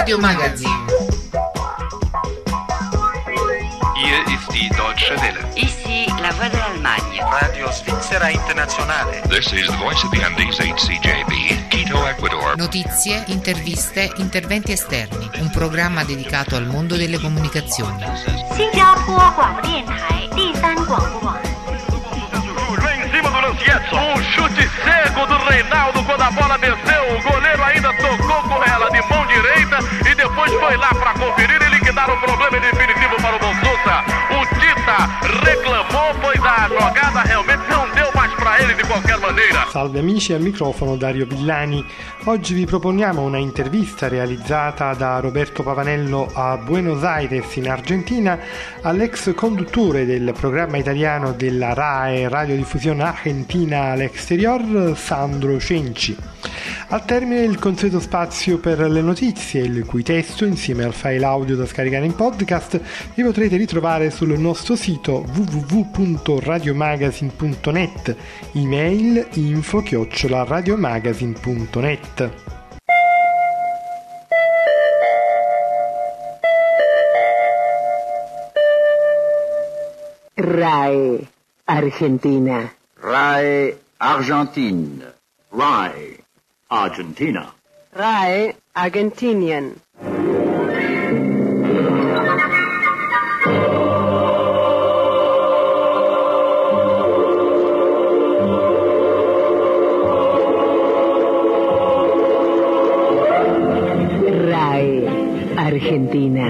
Radio Magazine. Hier ist die Deutsche Welle. Ici la voix de l'Allemagne. Radio Svizzera Internazionale. This is the voice of the Andes HCJB, Quito, Ecuador. Notizie, interviste, interventi esterni. Un programma dedicato al mondo delle comunicazioni. 新加坡广播电台第三广播网。 Em cima do Lancietto, um chute cego do Reinaldo quando a bola desceu, o goleiro ainda tocou com ela de mão direita e depois foi lá para conferir e liquidar o problema definitivo para o Bonsusa. O Tita reclamou, pois a jogada realmente não deu mais para ele de qualquer maneira. Salve amici, al microfono Dario Villani. Oggi vi proponiamo una intervista realizzata da Roberto Pavanello a Buenos Aires in Argentina all'ex conduttore del programma italiano della RAE Radiodiffusione Argentina all'Exterior, Sandro Cenci. Al termine il consueto spazio per le notizie, il cui testo, insieme al file audio da scaricare in podcast, vi potrete ritrovare sul nostro sito www.radiomagazine.net, email info@radiomagazine.net. RAE Argentina. RAE Argentine. RAE Argentina. RAE Argentinien. RAE Argentina.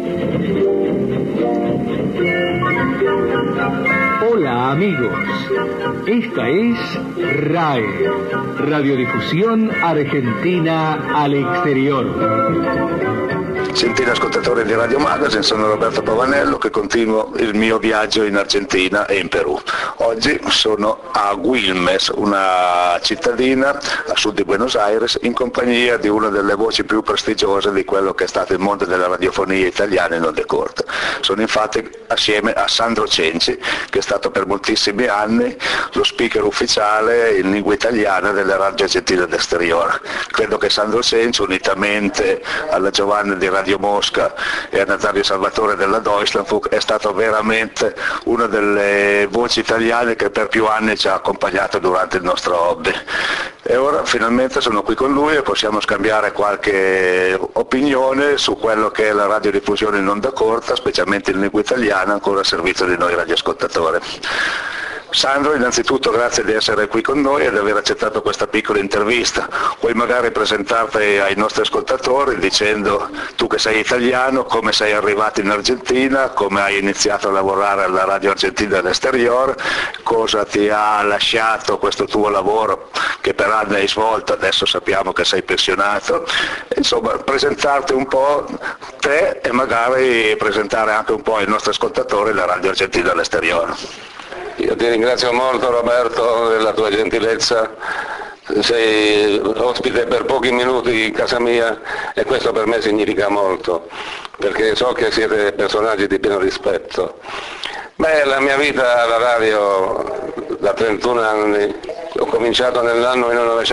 Hola amigos, esta es RAE, Radiodifusión Argentina al Exterior. Gentili ascoltatori di Radio Magazine, sono Roberto Pavanello che continuo il mio viaggio in Argentina e in Perù. Oggi sono a Quilmes, una cittadina a sud di Buenos Aires, in compagnia di una delle voci più prestigiose di quello che è stato il mondo della radiofonia italiana in onde corte. Sono infatti assieme a Sandro Cenci, che è stato per moltissimi anni lo speaker ufficiale in lingua italiana delle radio argentine d'esteriore. Credo che Sandro Cenci, unitamente alla Giovanna di Radio Mosca e a Nazario Salvatore della Deutschlandfunk, è stato veramente una delle voci italiane che per più anni ci ha accompagnato durante il nostro hobby. E ora finalmente sono qui con lui e possiamo scambiare qualche opinione su quello che è la radiodiffusione in onda corta, specialmente in lingua italiana, ancora a servizio di noi radioascoltatori. Sandro, innanzitutto grazie di essere qui con noi e di aver accettato questa piccola intervista. Puoi magari presentarti ai nostri ascoltatori dicendo, tu che sei italiano, come sei arrivato in Argentina, come hai iniziato a lavorare alla radio argentina all'Exterior, cosa ti ha lasciato questo tuo lavoro che per anni hai svolto, adesso sappiamo che sei pensionato. Insomma, presentarti un po' te e magari presentare anche un po' ai nostri ascoltatori la radio argentina all'Exterior. Io ti ringrazio molto Roberto della tua gentilezza, sei ospite per pochi minuti in casa mia e questo per me significa molto, perché so che siete personaggi di pieno rispetto. Beh, la mia vita alla radio da 31 anni, ho cominciato nell'anno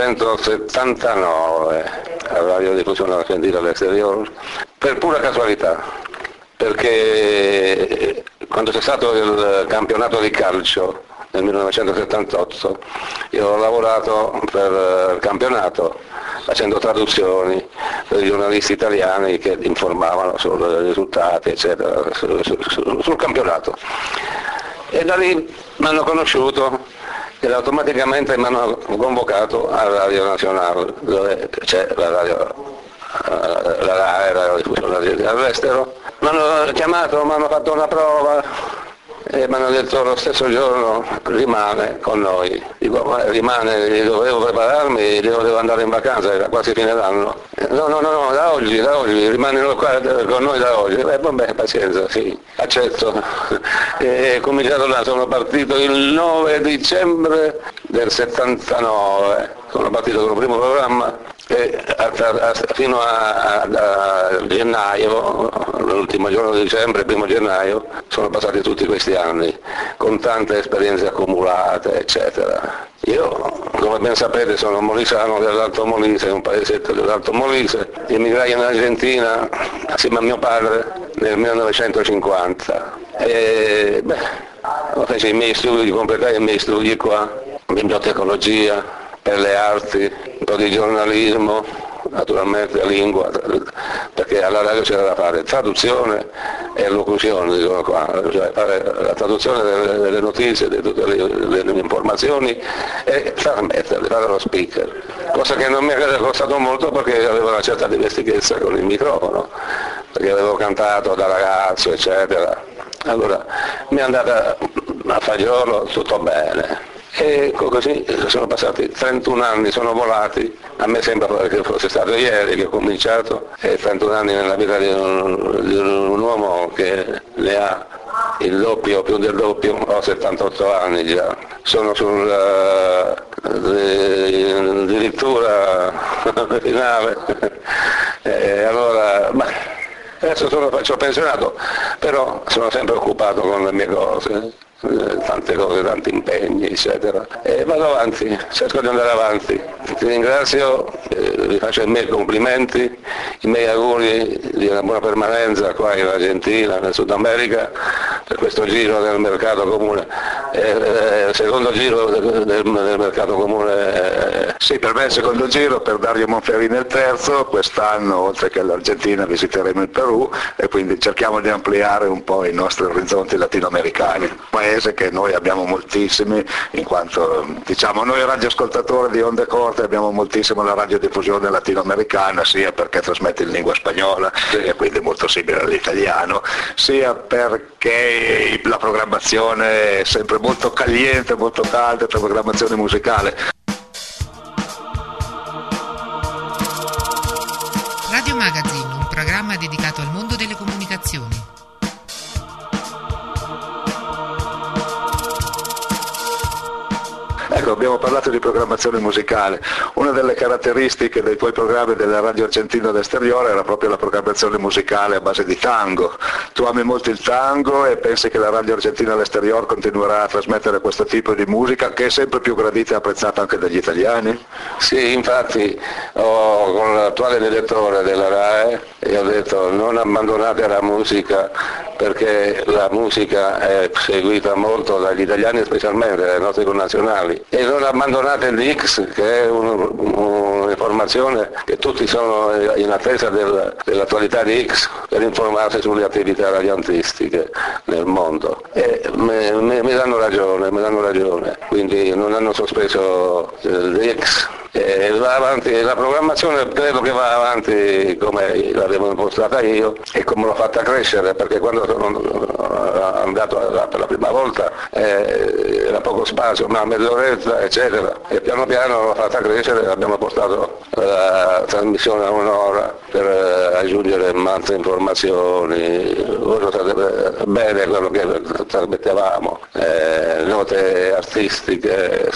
1979 alla radiodiffusione argentina all'Exterior, per pura casualità, perché quando c'è stato il campionato di calcio nel 1978 io ho lavorato per il campionato facendo traduzioni per i giornalisti italiani che informavano sui risultati eccetera sul campionato, e da lì mi hanno conosciuto e automaticamente mi hanno convocato alla Radio Nazionale, dove c'è la radiodiffusione all'estero. Mi hanno chiamato, mi hanno fatto una prova e mi hanno detto lo stesso giorno rimane con noi. Dico, ma rimane, dovevo prepararmi, devo andare in vacanza, era quasi fine d'anno. No, da oggi, rimane qua con noi da oggi. Vabbè, pazienza, sì, accetto. E cominciato là, sono partito il 9 dicembre del 79, sono partito con il primo programma. E fino a gennaio, l'ultimo giorno di dicembre, primo gennaio, sono passati tutti questi anni, con tante esperienze accumulate, eccetera. Io, come ben sapete, sono molisano dell'Alto Molise, un paesetto dell'Alto Molise. Emigrai in Argentina assieme a mio padre nel 1950 e feci i miei studi, completai i miei studi qua, bibliotecologia, per le arti, un po' di giornalismo, naturalmente lingua, perché alla radio c'era da fare traduzione e locuzione, dicono qua, cioè fare la traduzione delle notizie, di tutte le informazioni e trasmetterle, fare lo speaker, cosa che non mi era costato molto perché avevo una certa dimestichezza con il microfono, perché avevo cantato da ragazzo eccetera, allora mi è andata a fagiolo tutto bene. E così sono passati 31 anni, sono volati, a me sembra che fosse stato ieri che ho cominciato, e 31 anni nella vita di un uomo che ne ha il doppio, più del doppio, ho 78 anni già, sono addirittura finale, e allora, adesso faccio pensionato, però sono sempre occupato con le mie cose. Tante cose, tanti impegni eccetera, e vado avanti, cerco di andare avanti. Ti ringrazio, vi faccio i miei complimenti, i miei auguri di una buona permanenza qua in Argentina, nel Sud America, per questo giro del mercato comune, il secondo giro del mercato comune. Sì, per me è il secondo giro, per Dario Monferrini è il terzo. Quest'anno oltre che l'Argentina visiteremo il Perù e quindi cerchiamo di ampliare un po' i nostri orizzonti latinoamericani, paese che noi abbiamo moltissimi, in quanto diciamo noi radioascoltatori di onde corte abbiamo moltissimo la radiodiffusione latinoamericana, sia perché trasmette in lingua spagnola e quindi molto simile all'italiano, sia perché la programmazione è sempre molto caliente, molto calda, la programmazione musicale. Radio Magazine, un programma dedicato al mondo delle comunicazioni. Ecco, abbiamo parlato di programmazione musicale. Una delle caratteristiche dei tuoi programmi della Radio Argentina d'Esteriore era proprio la programmazione musicale a base di tango. Tu ami molto il tango e pensi che la Radio Argentina d'Esteriore continuerà a trasmettere questo tipo di musica che è sempre più gradita e apprezzata anche dagli italiani? Sì, infatti con l'attuale direttore della RAE ho detto non abbandonate la musica, perché la musica è seguita molto dagli italiani, specialmente dai nostri connazionali, e non abbandonate l'X, che è un'informazione che tutti sono in attesa dell'attualità di X per informarsi sulle attività radioantistiche nel mondo, e mi danno ragione, quindi non hanno sospeso l'X. Va avanti, la programmazione credo che va avanti come l'avevo impostata io e come l'ho fatta crescere, perché quando sono andato per la prima volta era poco spazio, ma mezz'oretta eccetera, e piano piano l'ho fatta crescere e abbiamo portato la trasmissione a un'ora per aggiungere altre informazioni. Voi lo sapete bene quello che trasmettevamo, note artistiche,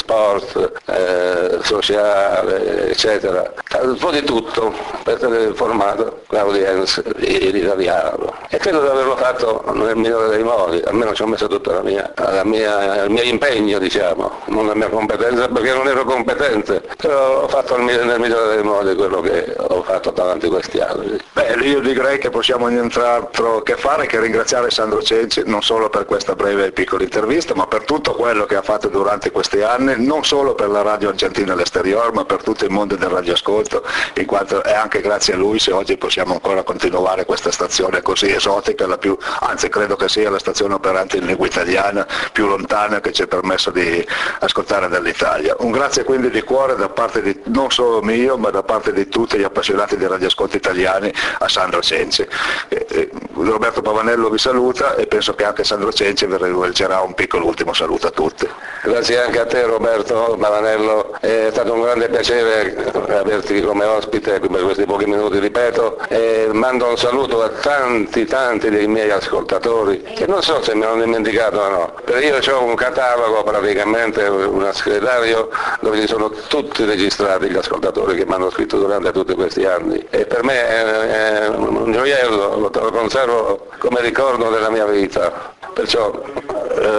sport, sociali eccetera, un po' di tutto per tenere informato l'audience l'italiano, e credo di averlo fatto nel migliore dei modi, almeno ci ho messo tutta il mio impegno, diciamo, non la mia competenza, perché non ero competente, però ho fatto nel migliore dei modi quello che ho fatto davanti questi anni. Beh, io direi che possiamo nient'altro che fare che ringraziare Sandro Cenci non solo per questa breve e piccola intervista, ma per tutto quello che ha fatto durante questi anni, non solo per la Radio Argentina all'Esteriore, ma per tutto il mondo del radioascolto, in quanto è anche grazie a lui se oggi possiamo ancora continuare questa stazione così esotica, anzi credo che sia la stazione operante in lingua italiana più lontana che ci è permesso di ascoltare dall'Italia. Un grazie quindi di cuore da parte di, non solo mio, ma da parte di tutti gli appassionati di radioascolto italiani a Sandro Cenci. Roberto Pavanello vi saluta e penso che anche Sandro Cenci vi rivolgerà un piccolo ultimo saluto a tutti. Grazie anche a te Roberto Pavanello, è stato un grande piacere averti come ospite per questi pochi minuti, ripeto, e mando un saluto a tanti dei miei ascoltatori, che non so se mi hanno dimenticato o no, perché io ho un catalogo, praticamente un screditario dove ci sono tutti registrati gli ascoltatori che mi hanno scritto durante tutti questi anni, e per me è un gioiello, lo conservo come ricordo della mia vita, perciò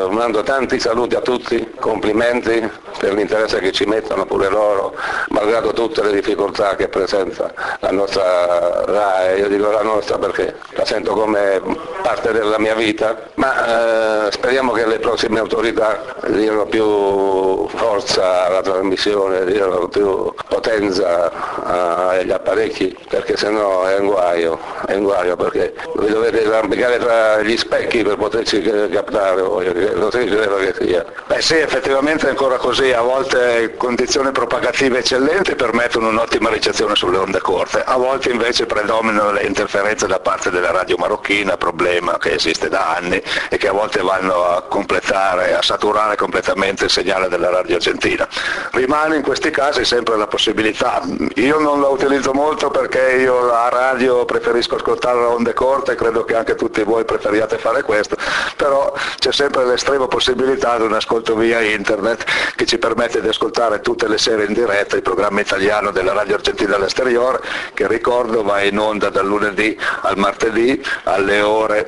mando tanti saluti a tutti, complimenti per l'interesse che ci mettono pure loro, malgrado tutte le difficoltà che presenta la nostra RAI. Io dico la nostra perché la sento come parte della mia vita, ma speriamo che le prossime autorità diano più forza alla trasmissione, diano più potenza agli apparecchi, perché sennò è un guaio, perché vi dovete arrampicare tra gli specchi per poterci captare voi, così credo che sia. Beh sì, effettivamente è ancora così, a volte condizioni propagative eccellenti permettono un'ottima ricezione sulle onde corte, a volte invece predominano le interferenze da parte della radio marocchina, problema che esiste da anni e che a volte vanno a saturare completamente il segnale della radio argentina. Rimane in questi casi sempre la possibilità, io non la utilizzo molto perché io la radio preferisco ascoltare a onde corte, credo che anche tutti voi preferiate fare questo, però c'è sempre l'estrema possibilità di un ascolto via internet che ci permette di ascoltare tutte le sere in diretta il programma italiano della radio argentina all'esteriore, che ricordo va in onda dal lunedì al martedì alle ore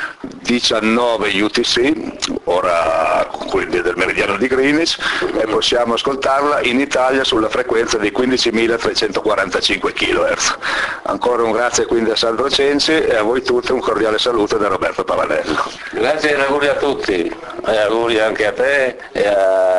19 UTC, ora quindi del meridiano di Greenwich, e possiamo ascoltarla in Italia sulla frequenza di 15.345 kHz. Ancora un grazie quindi a Sandro Cenci e a voi tutti un cordiale saluto da Roberto Pavanello. Grazie e auguri a tutti, e auguri anche a te e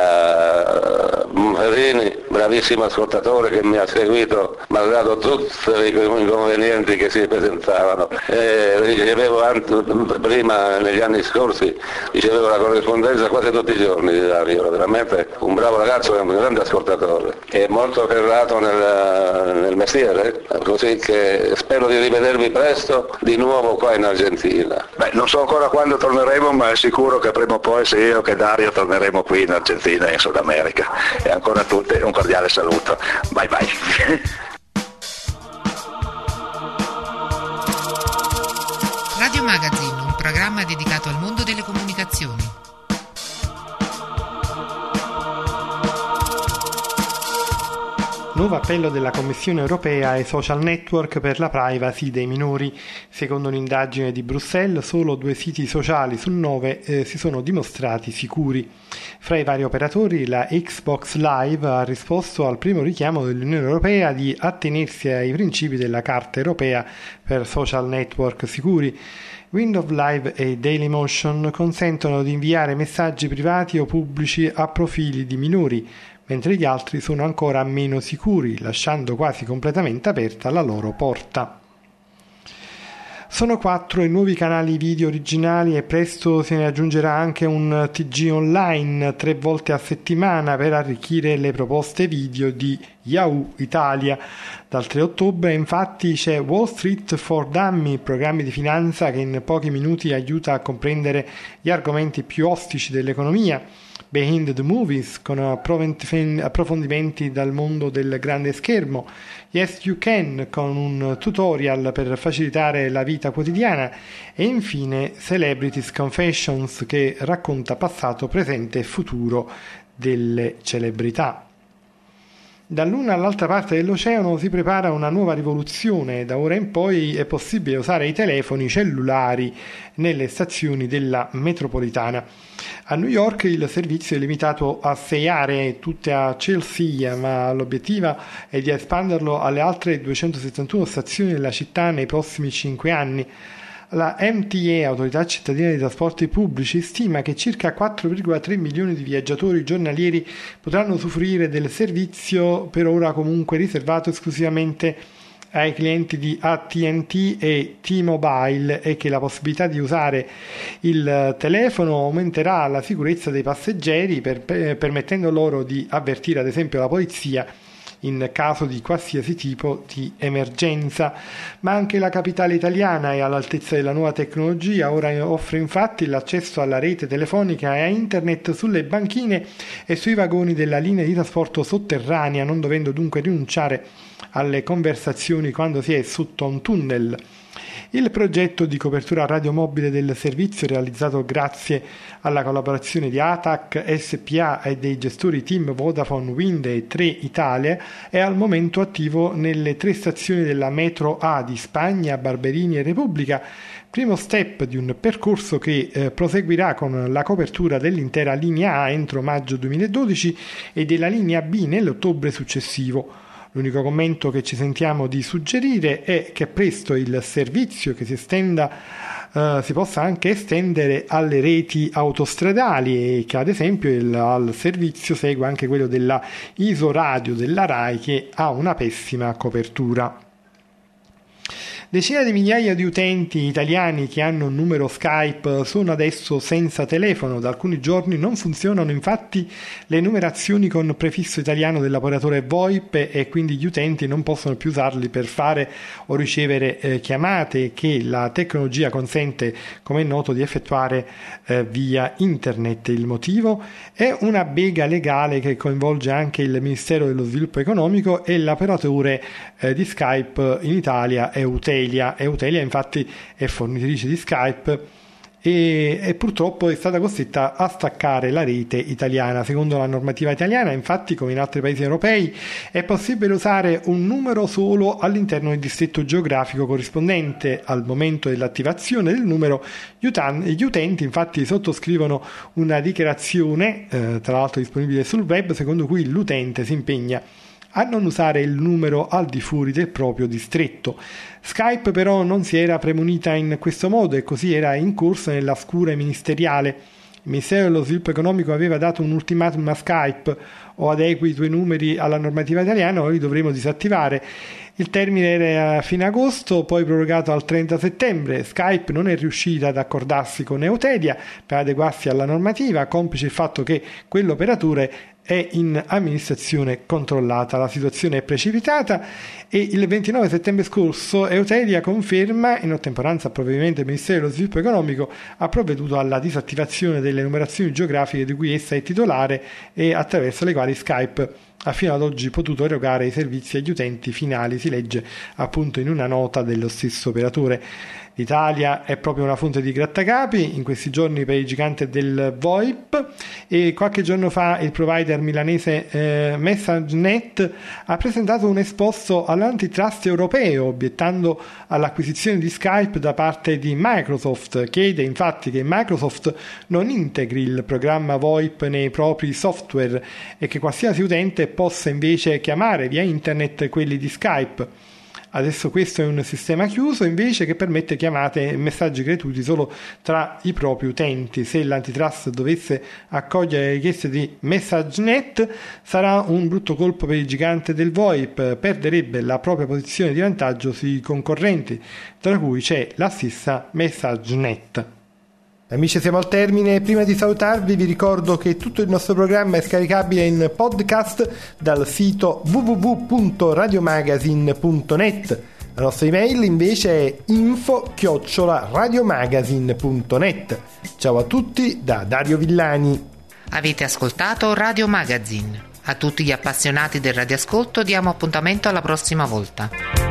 a Monferrini, bravissimo ascoltatore che mi ha seguito malgrado tutti i inconvenienti che si presentavano. Ricevevo prima, negli anni scorsi, ricevevo la corrispondenza quasi tutti i giorni di Dario, veramente un bravo ragazzo e un grande ascoltatore, è molto ferrato nel mestiere, così che spero di rivedervi presto di nuovo qua in Argentina. Beh, non so ancora quando torneremo, ma è sicuro che prima o poi sia io che Dario torneremo qui in Argentina e in Sud America. E ancora a tutti un cordiale saluto. Bye bye. Radio Magazine, un programma dedicato al mondo delle comunicazioni. Nuovo appello della Commissione europea ai social network per la privacy dei minori. Secondo un'indagine di Bruxelles, solo 2 siti sociali su 9 si sono dimostrati sicuri. Fra i vari operatori, la Xbox Live ha risposto al primo richiamo dell'Unione Europea di attenersi ai principi della Carta Europea per social network sicuri. Windows Live e Dailymotion consentono di inviare messaggi privati o pubblici a profili di minori, mentre gli altri sono ancora meno sicuri, lasciando quasi completamente aperta la loro porta. Sono 4 i nuovi canali video originali e presto se ne aggiungerà anche un TG online 3 volte a settimana per arricchire le proposte video di Yahoo Italia. Dal 3 ottobre infatti c'è Wall Street for Dummy, programmi di finanza che in pochi minuti aiuta a comprendere gli argomenti più ostici dell'economia. Behind the Movies con approfondimenti dal mondo del grande schermo, Yes You Can con un tutorial per facilitare la vita quotidiana e infine Celebrities Confessions che racconta passato, presente e futuro delle celebrità. Dall'una all'altra parte dell'oceano si prepara una nuova rivoluzione. Da ora in poi è possibile usare i telefoni cellulari nelle stazioni della metropolitana. A New York il servizio è limitato a 6 aree, tutte a Chelsea, ma l'obiettivo è di espanderlo alle altre 271 stazioni della città nei prossimi 5 anni. La MTA, Autorità Cittadina dei Trasporti Pubblici, stima che circa 4,3 milioni di viaggiatori giornalieri potranno usufruire del servizio, per ora comunque riservato esclusivamente ai clienti di AT&T e T-Mobile, e che la possibilità di usare il telefono aumenterà la sicurezza dei passeggeri permettendo loro di avvertire ad esempio la polizia in caso di qualsiasi tipo di emergenza. Ma anche la capitale italiana è all'altezza della nuova tecnologia. Ora offre infatti l'accesso alla rete telefonica e a internet sulle banchine e sui vagoni della linea di trasporto sotterranea, non dovendo dunque rinunciare alle conversazioni quando si è sotto un tunnel. Il progetto di copertura radiomobile del servizio, realizzato grazie alla collaborazione di ATAC SPA e dei gestori team Vodafone, Wind e 3 Italia, è al momento attivo nelle 3 stazioni della metro A di Spagna, Barberini e Repubblica, primo step di un percorso che proseguirà con la copertura dell'intera linea A entro maggio 2012 e della linea B nell'ottobre successivo. L'unico commento che ci sentiamo di suggerire è che presto il servizio che si possa anche estendere alle reti autostradali e che ad esempio al servizio segua anche quello della Isoradio della RAI, che ha una pessima copertura. Decine di migliaia di utenti italiani che hanno un numero Skype sono adesso senza telefono. Da alcuni giorni non funzionano infatti le numerazioni con prefisso italiano dell'operatore VoIP e quindi gli utenti non possono più usarli per fare o ricevere chiamate che la tecnologia consente, come è noto, di effettuare via internet. Il motivo è una bega legale che coinvolge anche il Ministero dello Sviluppo Economico e l'operatore di Skype in Italia è Eutelia infatti è fornitrice di Skype e purtroppo è stata costretta a staccare la rete italiana. Secondo la normativa italiana, infatti, come in altri paesi europei, è possibile usare un numero solo all'interno del distretto geografico corrispondente. Al momento dell'attivazione del numero, gli utenti infatti sottoscrivono una dichiarazione, tra l'altro disponibile sul web, secondo cui l'utente si impegna a non usare il numero al di fuori del proprio distretto. Skype però non si era premunita in questo modo e così era incorsa nella scure ministeriale. Il Ministero dello Sviluppo Economico aveva dato un ultimatum a Skype: o adegui i tuoi numeri alla normativa italiana o li dovremo disattivare. Il termine era fine agosto, poi prorogato al 30 settembre. Skype non è riuscita ad accordarsi con Eutelia per adeguarsi alla normativa, complice il fatto che quell'operatore è in amministrazione controllata. La situazione è precipitata e il 29 settembre scorso Eutelia conferma, in ottemperanza al provvedimento del Ministero dello Sviluppo Economico, ha provveduto alla disattivazione delle numerazioni geografiche di cui essa è titolare e attraverso le quali Skype ha fino ad oggi potuto erogare i servizi agli utenti finali, si legge appunto in una nota dello stesso operatore. L'Italia è proprio una fonte di grattacapi in questi giorni per il gigante del VoIP e qualche giorno fa il provider milanese MessageNet ha presentato un esposto all'antitrust europeo obiettando all'acquisizione di Skype da parte di Microsoft. Chiede infatti che Microsoft non integri il programma VoIP nei propri software e che qualsiasi utente possa invece chiamare via internet quelli di Skype. Adesso questo è un sistema chiuso invece che permette chiamate e messaggi gratuiti solo tra i propri utenti. Se l'antitrust dovesse accogliere le richieste di MessageNet sarà un brutto colpo per il gigante del VoIP, perderebbe la propria posizione di vantaggio sui concorrenti, tra cui c'è la stessa MessageNet. Amici, siamo al termine. Prima di salutarvi vi ricordo che tutto il nostro programma è scaricabile in podcast dal sito www.radiomagazine.net. La nostra email invece è info@radiomagazine.net. Ciao a tutti da Dario Villani. Avete ascoltato Radio Magazine. A tutti gli appassionati del radioascolto diamo appuntamento alla prossima volta.